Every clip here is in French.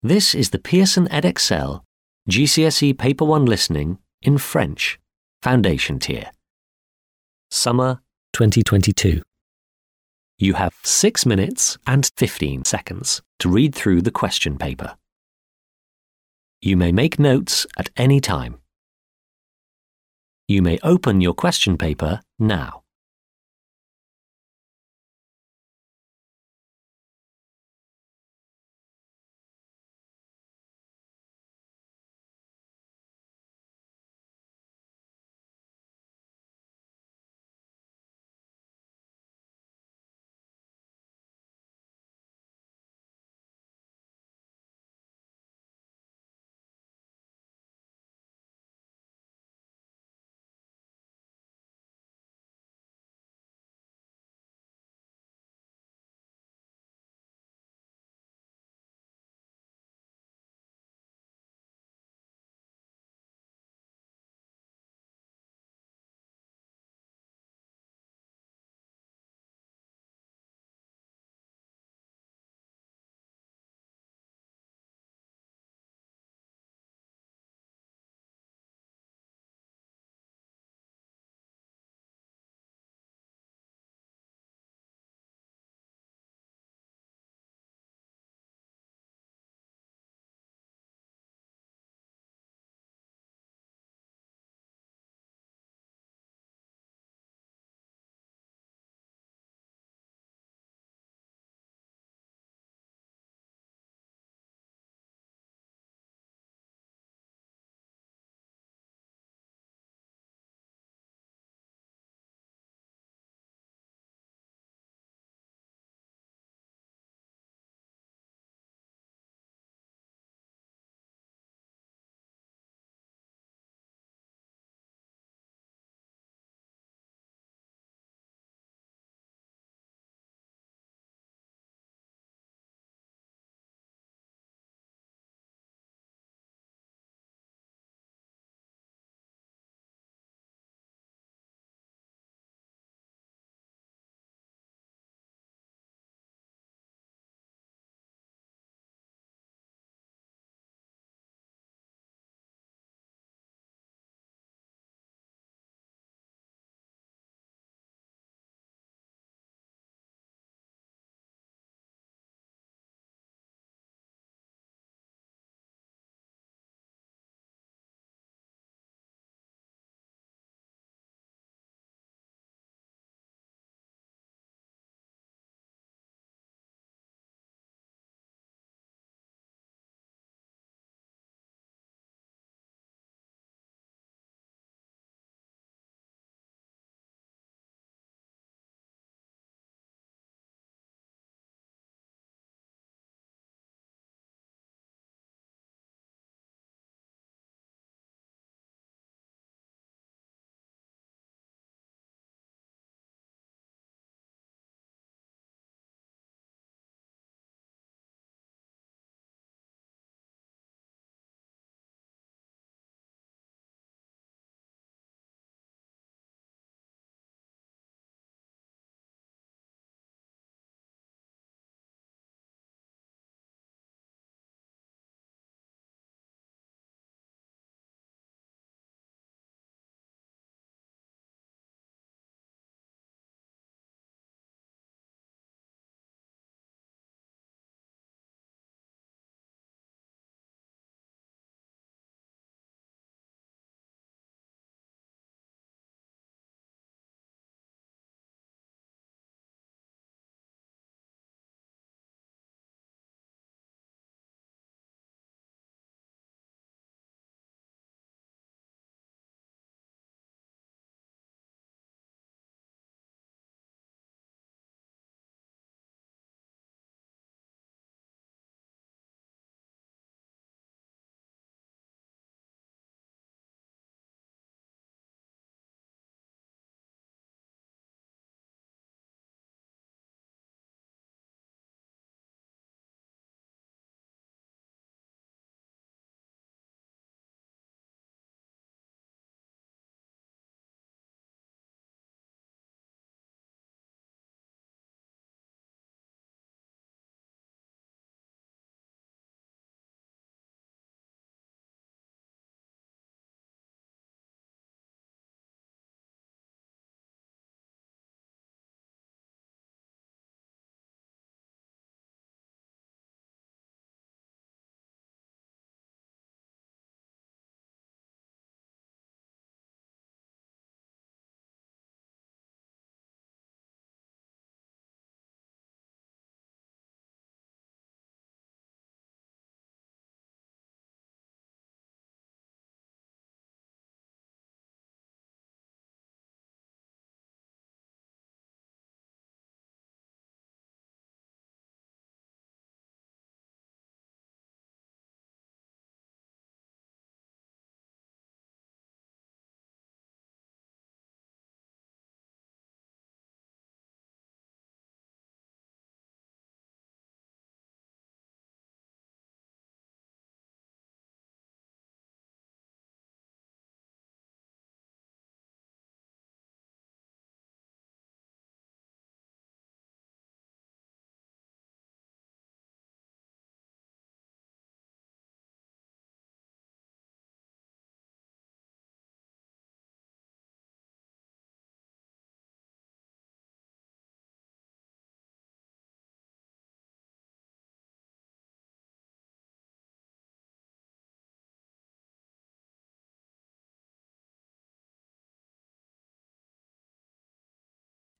This is the Pearson Edexcel GCSE Paper 1 Listening in French, Foundation Tier. Summer 2022. You have 6 minutes and 15 seconds to read through the question paper. You may make notes at any time. You may open your question paper now.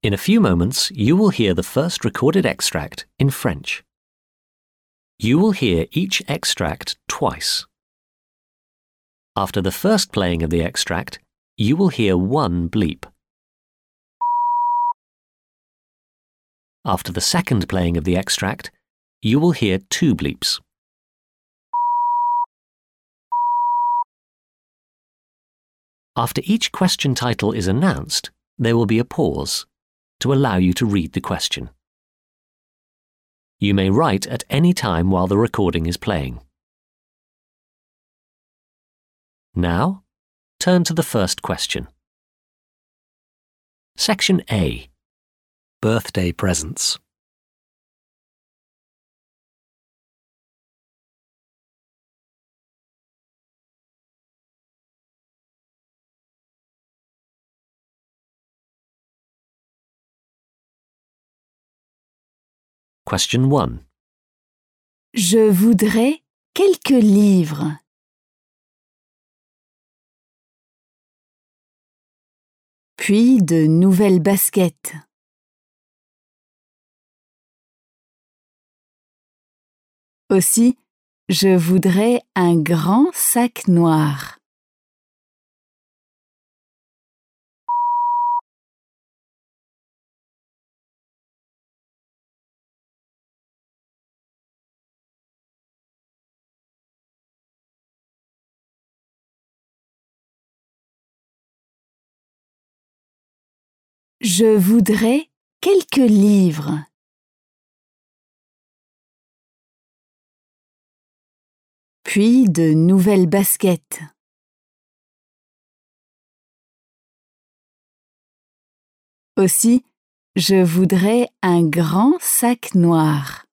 In a few moments, you will hear the first recorded extract in French. You will hear each extract twice. After the first playing of the extract, you will hear one bleep. After the second playing of the extract, you will hear two bleeps. After each question title is announced, there will be a pause to allow you to read the question. You may write at any time while the recording is playing. Now, turn to the first question. Section A. Birthday presents. Question 1. Je voudrais quelques livres. Puis de nouvelles baskets. Aussi, je voudrais un grand sac noir. Je voudrais quelques livres. Puis de nouvelles baskets. Aussi, je voudrais un grand sac noir.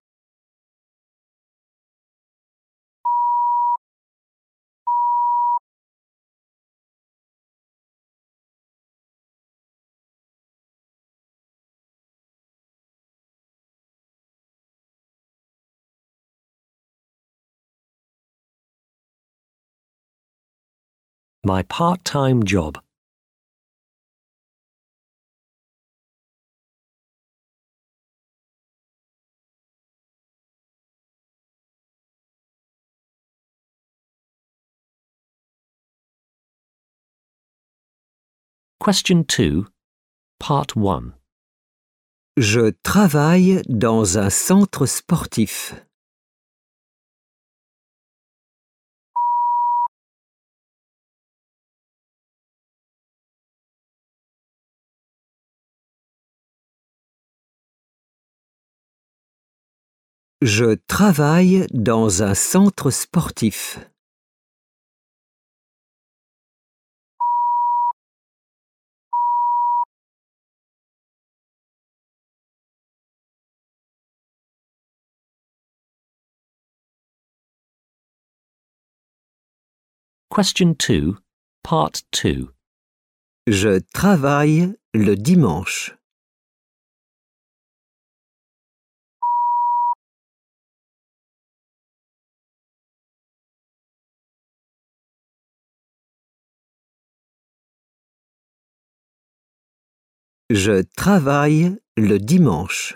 My part-time job. Question 2, Part 1. Je travaille dans un centre sportif. Je travaille dans un centre sportif. Question 2, Part 2. Je travaille le dimanche. Je travaille le dimanche.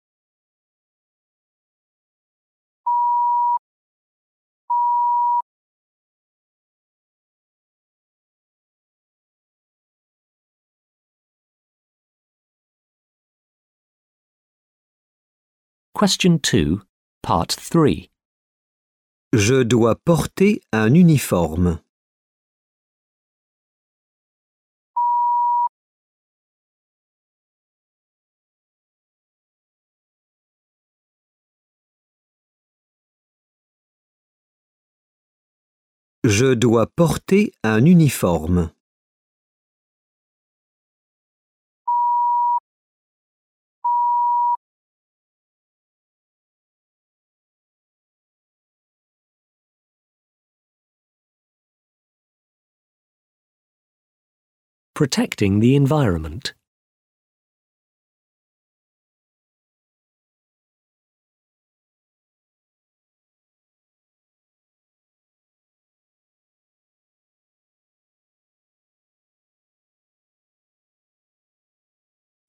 Question 2, Part 3. Je dois porter un uniforme. Je dois porter un uniforme. Protecting the environment.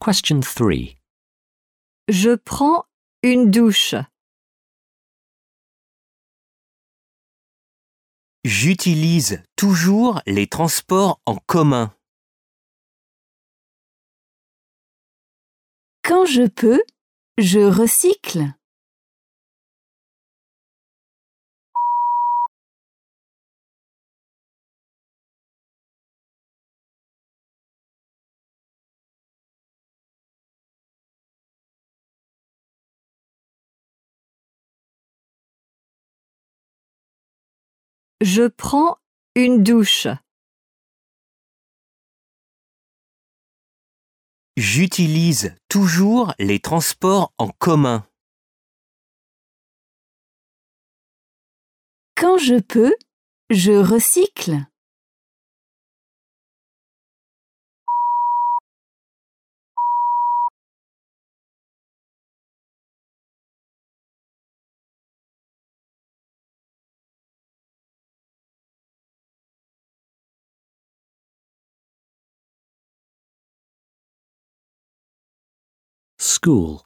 Question 3. Je prends une douche. J'utilise toujours les transports en commun. Quand je peux, je recycle. Je prends une douche. J'utilise toujours les transports en commun. Quand je peux, je recycle. School.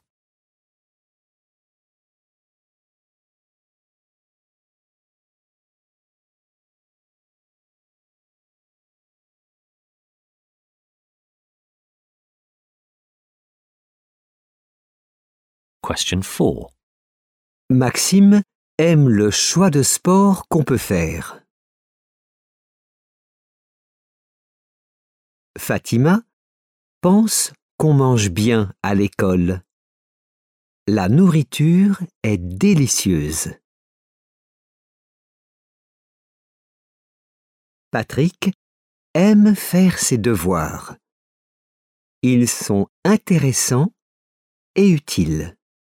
Question 4. Maxime aime le choix de sport qu'on peut faire. Fatima pense qu'on mange bien à l'école. La nourriture est délicieuse. Patrick aime faire ses devoirs. Ils sont intéressants et utiles.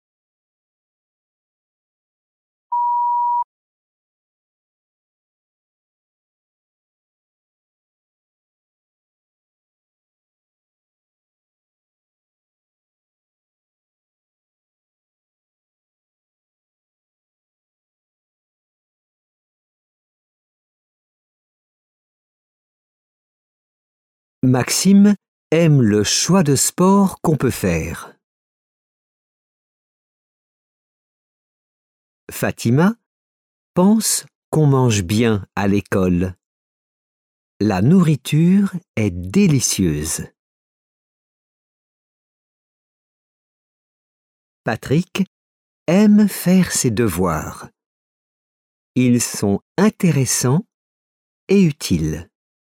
Maxime aime le choix de sport qu'on peut faire. Fatima pense qu'on mange bien à l'école. La nourriture est délicieuse. Patrick aime faire ses devoirs. Ils sont intéressants et utiles.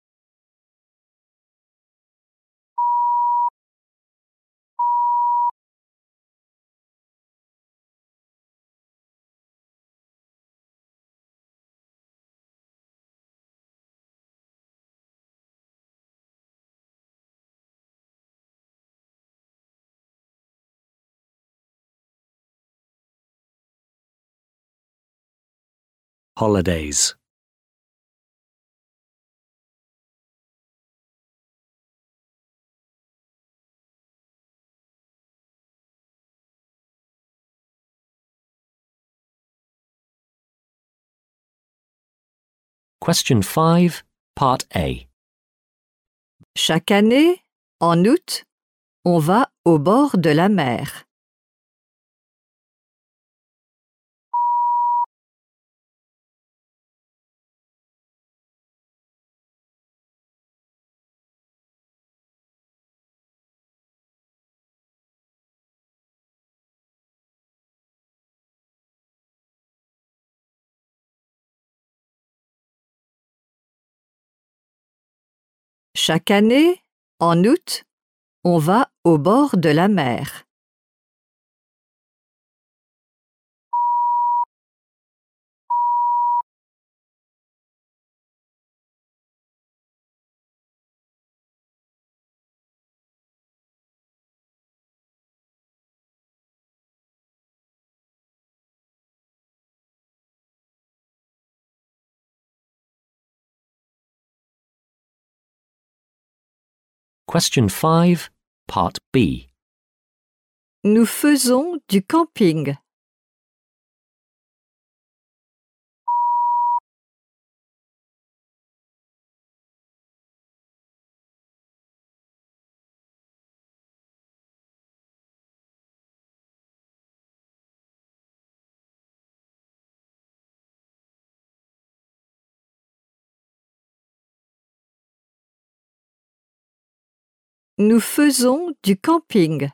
Holidays. Question 5, Part A. Chaque année, en août, on va au bord de la mer. Chaque année, en août, on va au bord de la mer. Question 5, Part B. Nous faisons du camping. Nous faisons du camping.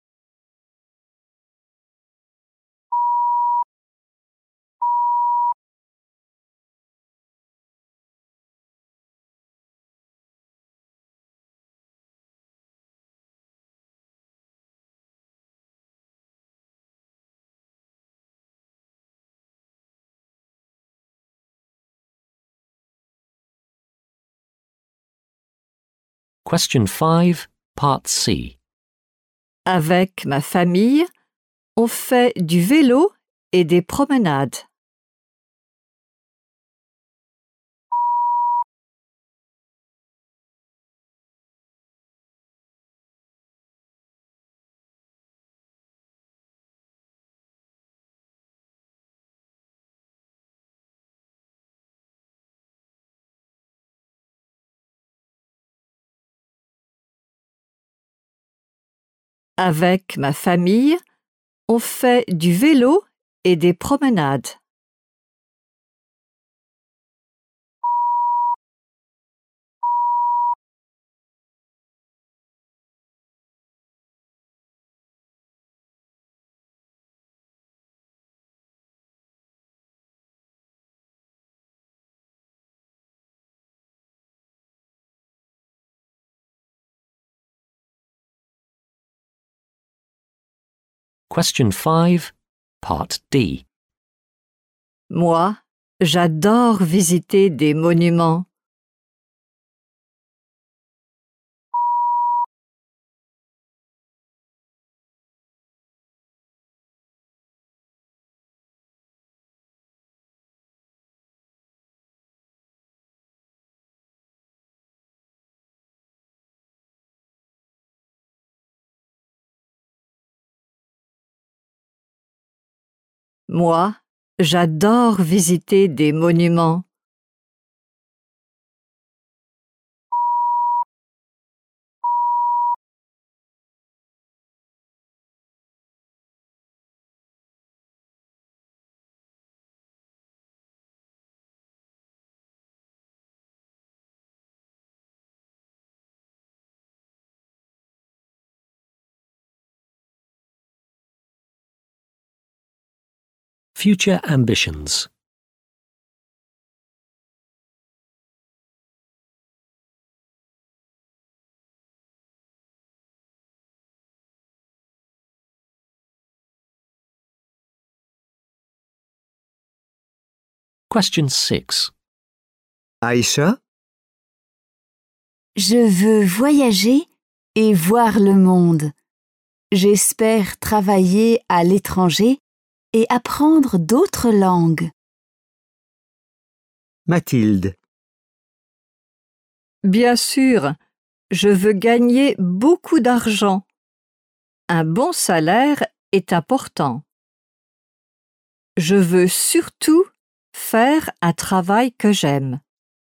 Question 5, Part C. Avec ma famille, on fait du vélo et des promenades. Avec ma famille, on fait du vélo et des promenades. Question 5, Part D. Moi, j'adore visiter des monuments. Moi, j'adore visiter des monuments. Future ambitions. Question 6. Aïcha, Je veux voyager et voir le monde. J'espère travailler à l'étranger et apprendre d'autres langues. Mathilde, Bien sûr, je veux gagner beaucoup d'argent. Un bon salaire est important. Je veux surtout faire un travail que j'aime.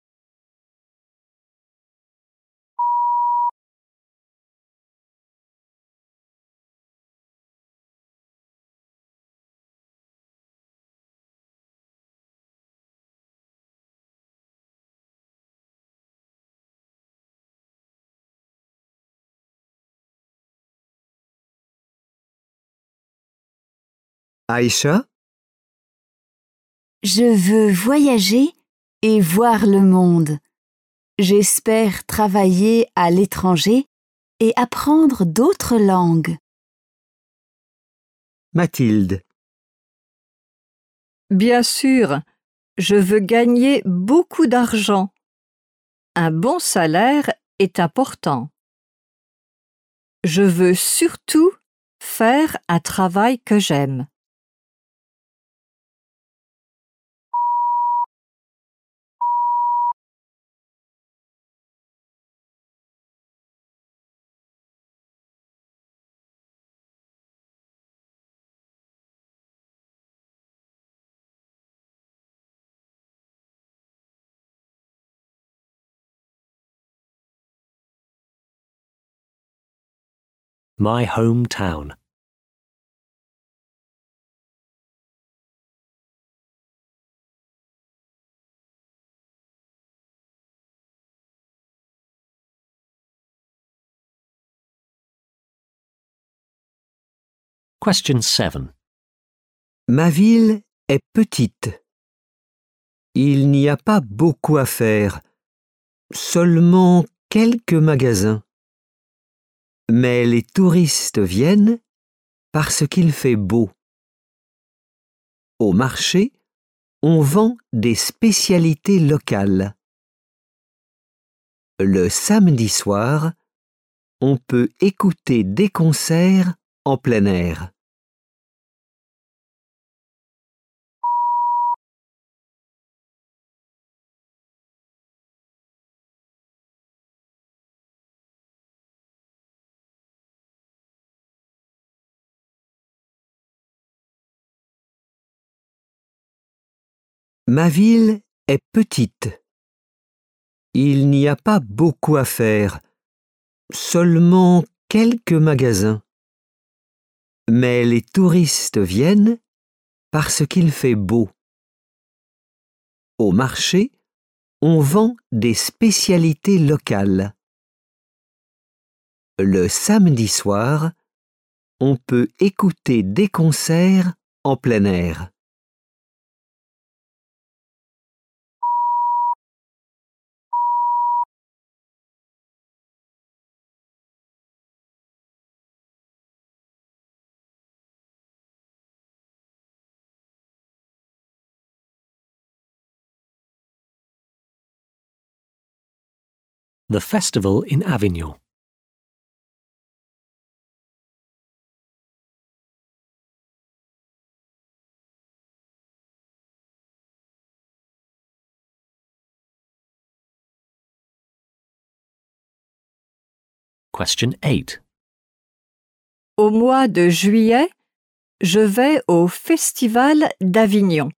Aïcha, Je veux voyager et voir le monde. J'espère travailler à l'étranger et apprendre d'autres langues. Mathilde, Bien sûr, je veux gagner beaucoup d'argent. Un bon salaire est important. Je veux surtout faire un travail que j'aime. My hometown. Question 7. Ma ville est petite. Il n'y a pas beaucoup à faire, seulement quelques magasins. Mais les touristes viennent parce qu'il fait beau. Au marché, on vend des spécialités locales. Le samedi soir, on peut écouter des concerts en plein air. Ma ville est petite. Il n'y a pas beaucoup à faire, seulement quelques magasins. Mais les touristes viennent parce qu'il fait beau. Au marché, on vend des spécialités locales. Le samedi soir, on peut écouter des concerts en plein air. The festival in Avignon. Question 8. Au mois de juillet, je vais au Festival d'Avignon.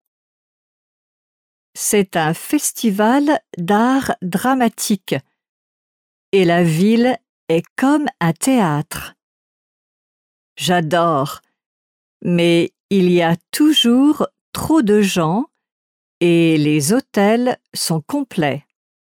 C'est un festival d'art dramatique et la ville est comme un théâtre. J'adore, mais il y a toujours trop de gens et les hôtels sont complets.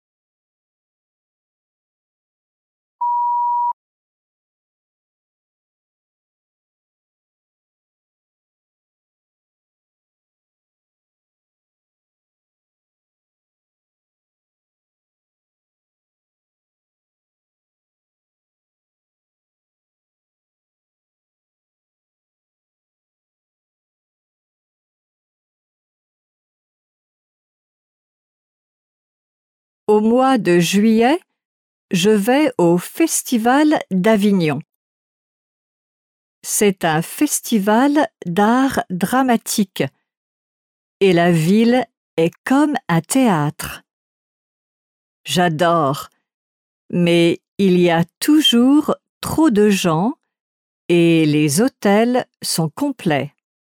Au mois de juillet, je vais au Festival d'Avignon. C'est un festival d'art dramatique et la ville est comme un théâtre. J'adore, mais il y a toujours trop de gens et les hôtels sont complets.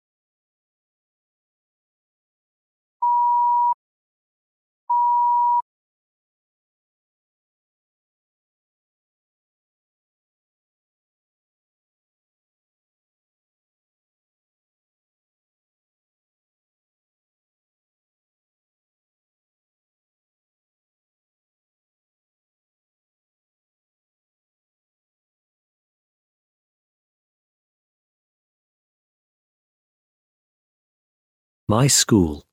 My school.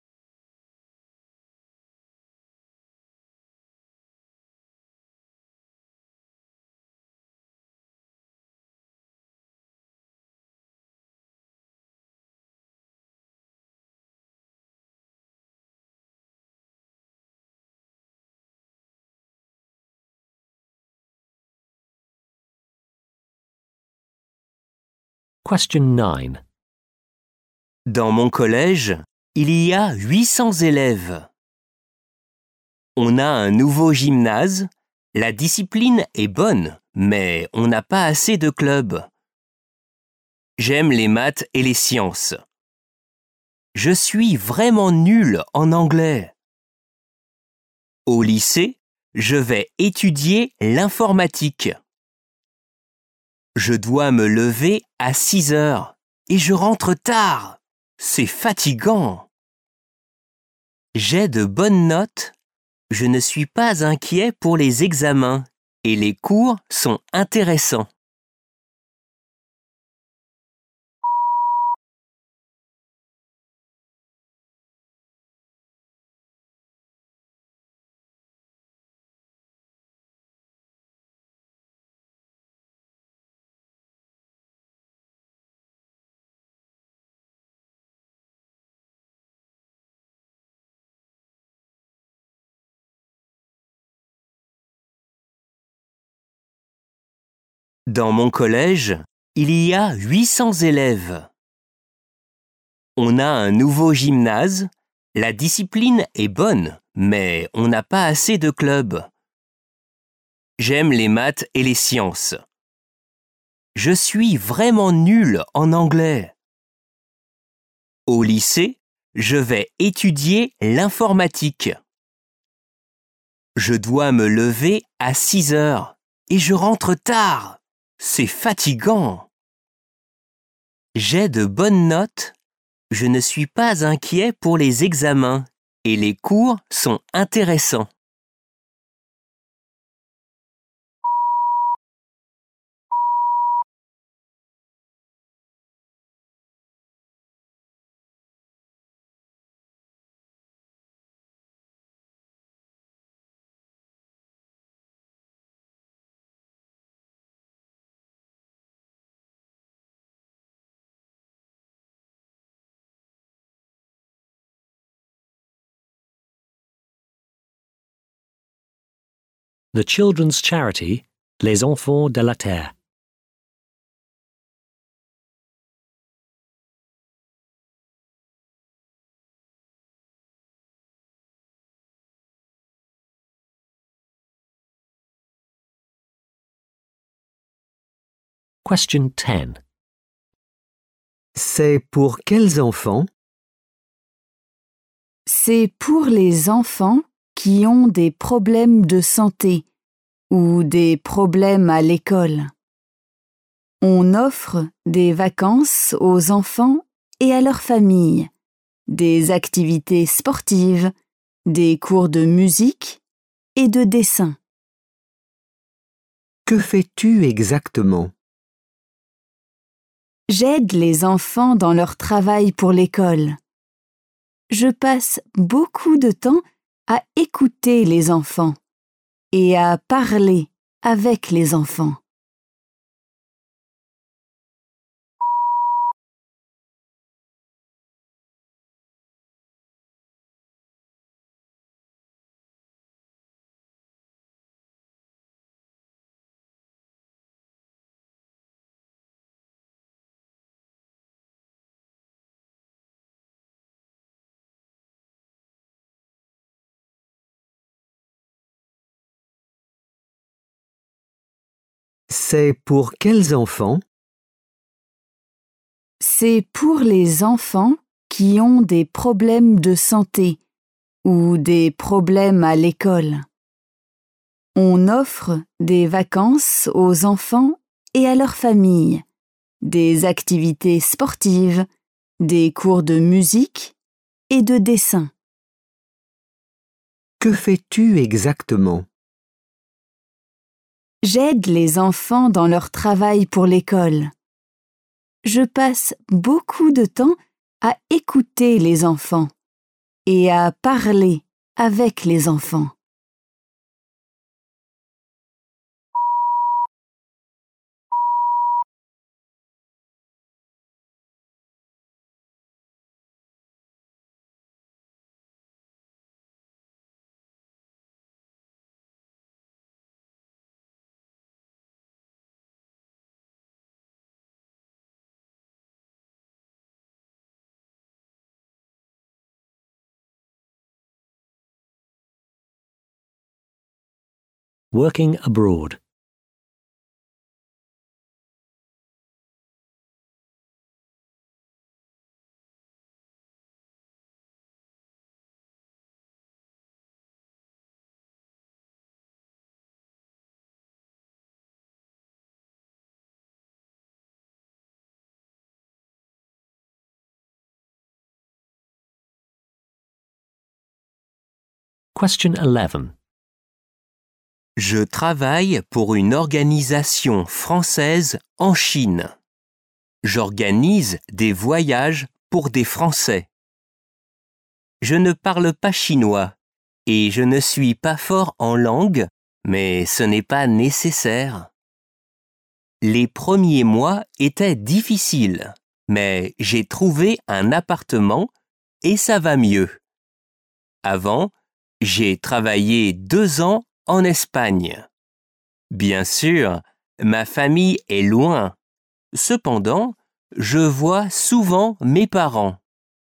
Question 9. Dans mon collège, il y a 800 élèves. On a un nouveau gymnase, la discipline est bonne, mais on n'a pas assez de clubs. J'aime les maths et les sciences. Je suis vraiment nul en anglais. Au lycée, je vais étudier l'informatique. Je dois me lever à 6 heures et je rentre tard. C'est fatigant. J'ai de bonnes notes. Je ne suis pas inquiet pour les examens et les cours sont intéressants. Dans mon collège, il y a 800 élèves. On a un nouveau gymnase, la discipline est bonne, mais on n'a pas assez de clubs. J'aime les maths et les sciences. Je suis vraiment nul en anglais. Au lycée, je vais étudier l'informatique. Je dois me lever à 6 heures et je rentre tard. C'est fatigant. J'ai de bonnes notes. Je ne suis pas inquiet pour les examens et les cours sont intéressants. The children's charity, Les Enfants de la Terre. Question 10. C'est pour quels enfants? C'est pour les enfants qui ont des problèmes de santé ou des problèmes à l'école. On offre des vacances aux enfants et à leurs familles, des activités sportives, des cours de musique et de dessin. Que fais-tu exactement? J'aide les enfants dans leur travail pour l'école. Je passe beaucoup de temps à écouter les enfants et à parler avec les enfants. C'est pour quels enfants? C'est pour les enfants qui ont des problèmes de santé ou des problèmes à l'école. On offre des vacances aux enfants et à leurs familles, des activités sportives, des cours de musique et de dessin. Que fais-tu exactement? J'aide les enfants dans leur travail pour l'école. Je passe beaucoup de temps à écouter les enfants et à parler avec les enfants. Working abroad. Question 11. Je travaille pour une organisation française en Chine. J'organise des voyages pour des Français. Je ne parle pas chinois et je ne suis pas fort en langue, mais ce n'est pas nécessaire. Les premiers mois étaient difficiles, mais j'ai trouvé un appartement et ça va mieux. Avant, j'ai travaillé 2 ans en Espagne. Bien sûr, ma famille est loin. Cependant, je vois souvent mes parents.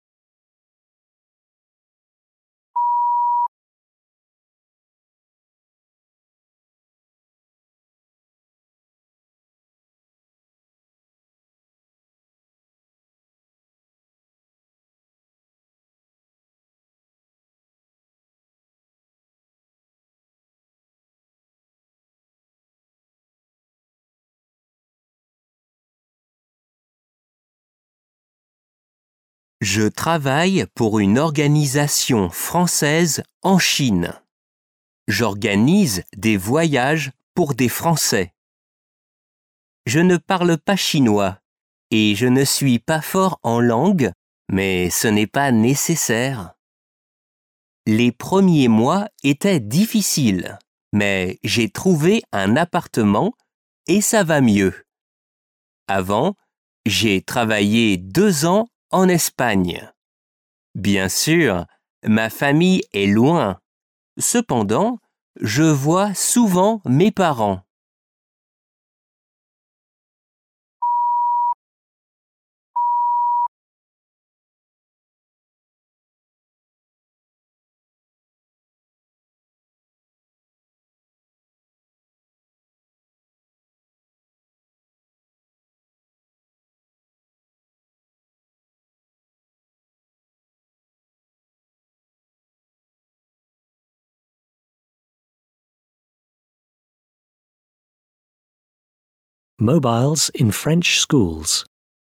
Je travaille pour une organisation française en Chine. J'organise des voyages pour des Français. Je ne parle pas chinois et je ne suis pas fort en langue, mais ce n'est pas nécessaire. Les premiers mois étaient difficiles, mais j'ai trouvé un appartement et ça va mieux. Avant, j'ai travaillé 2 ans en Espagne. Bien sûr, ma famille est loin. Cependant, je vois souvent mes parents. Mobiles in French schools.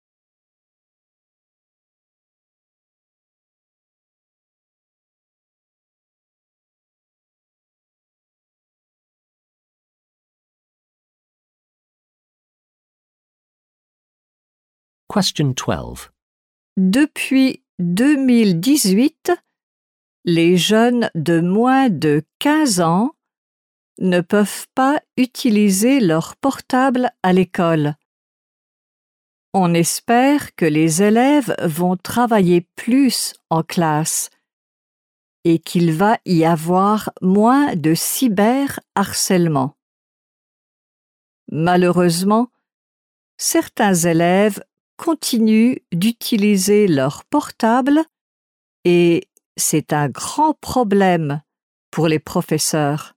Question 12. Depuis 2018, les jeunes de moins de 15 ans ne peuvent pas utiliser leur portable à l'école. On espère que les élèves vont travailler plus en classe et qu'il va y avoir moins de cyberharcèlement. Malheureusement, certains élèves continuent d'utiliser leur portable et c'est un grand problème pour les professeurs.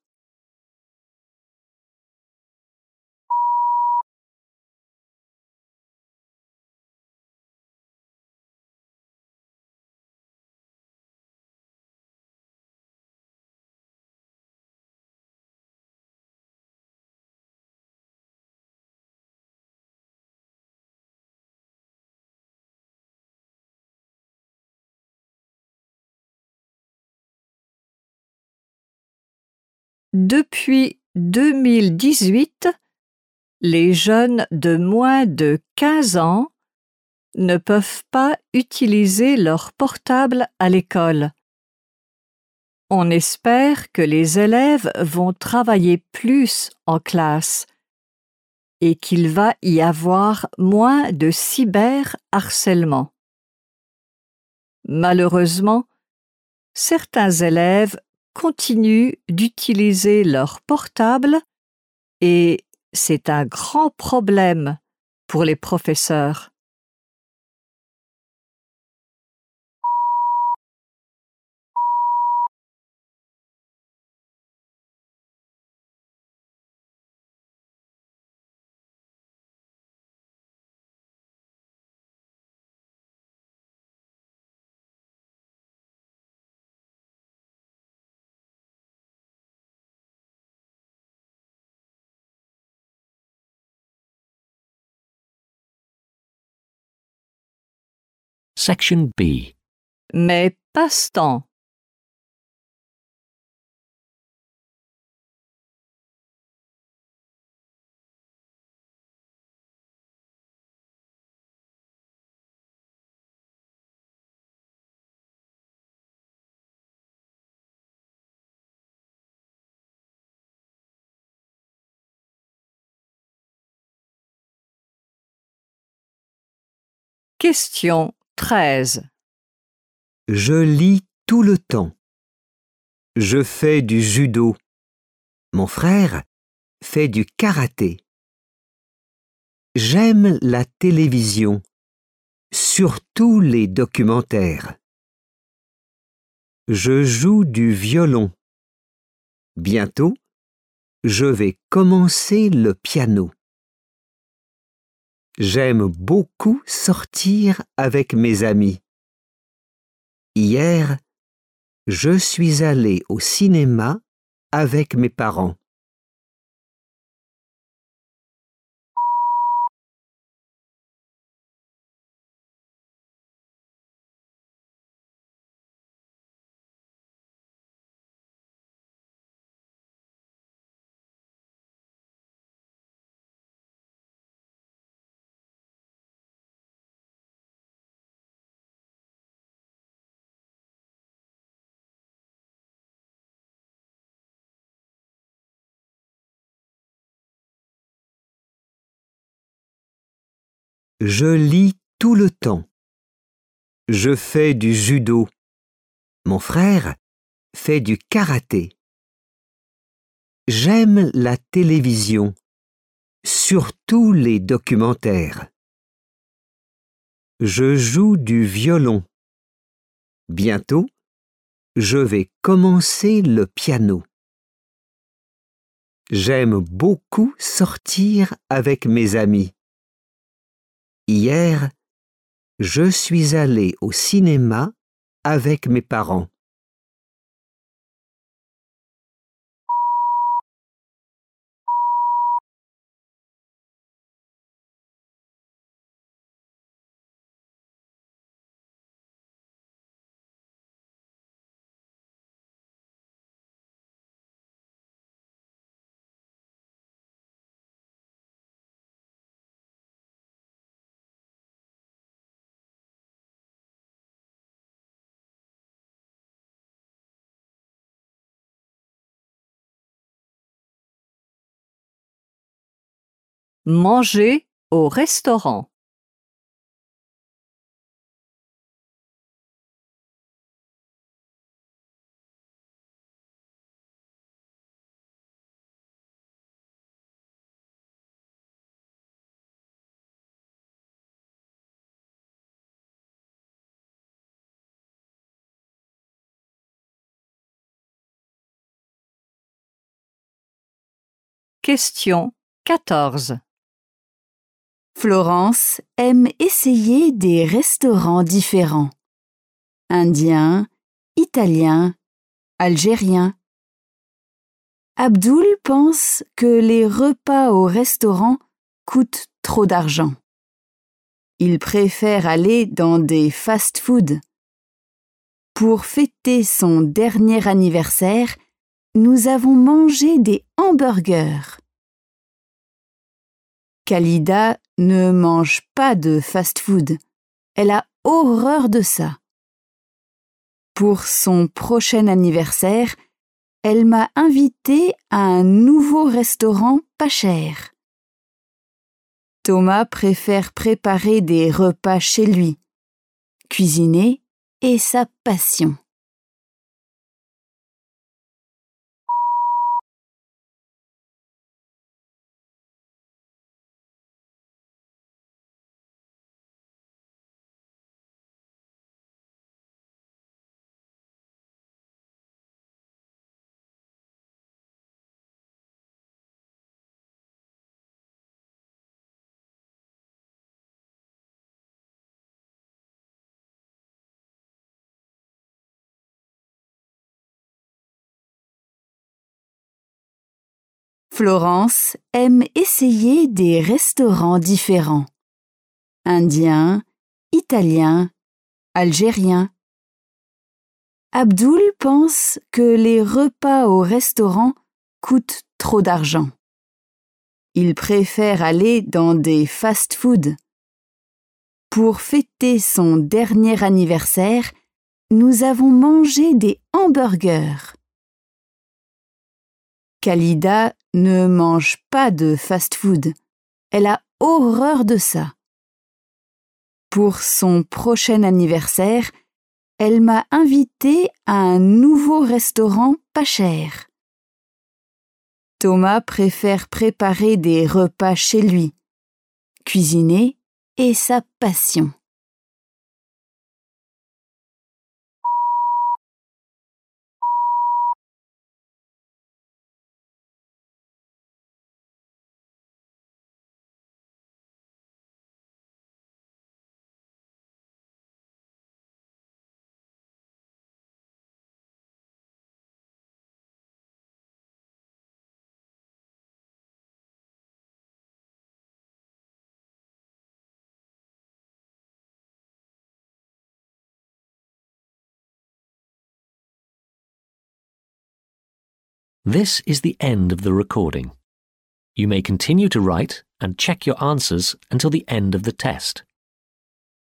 Depuis 2018, les jeunes de moins de 15 ans ne peuvent pas utiliser leur portable à l'école. On espère que les élèves vont travailler plus en classe et qu'il va y avoir moins de cyberharcèlement. Malheureusement, certains élèves continuent d'utiliser leur portable et c'est un grand problème pour les professeurs. Section B. Mes passe-temps. Question 13. Je lis tout le temps. Je fais du judo. Mon frère fait du karaté. J'aime la télévision, surtout les documentaires. Je joue du violon. Bientôt, je vais commencer le piano. J'aime beaucoup sortir avec mes amis. Hier, je suis allé au cinéma avec mes parents. Je lis tout le temps. Je fais du judo. Mon frère fait du karaté. J'aime la télévision, surtout les documentaires. Je joue du violon. Bientôt, je vais commencer le piano. J'aime beaucoup sortir avec mes amis. Hier, je suis allé au cinéma avec mes parents. Manger au restaurant. Question 14. Florence aime essayer des restaurants différents. Indiens, italiens, algériens. Abdoul pense que les repas au restaurant coûtent trop d'argent. Il préfère aller dans des fast-foods. Pour fêter son dernier anniversaire, nous avons mangé des hamburgers. Khalida ne mange pas de fast-food. Elle a horreur de ça. Pour son prochain anniversaire, elle m'a invitée à un nouveau restaurant pas cher. Thomas préfère préparer des repas chez lui. Cuisiner est sa passion. Florence aime essayer des restaurants différents. Indiens, italiens, algériens. Abdoul pense que les repas au restaurant coûtent trop d'argent. Il préfère aller dans des fast-foods. Pour fêter son dernier anniversaire, nous avons mangé des hamburgers. Khalida ne mange pas de fast-food. Elle a horreur de ça. Pour son prochain anniversaire, elle m'a invitée à un nouveau restaurant pas cher. Thomas préfère préparer des repas chez lui. cuisiner est sa passion. This is the end of the recording. You may continue to write and check your answers until the end of the test.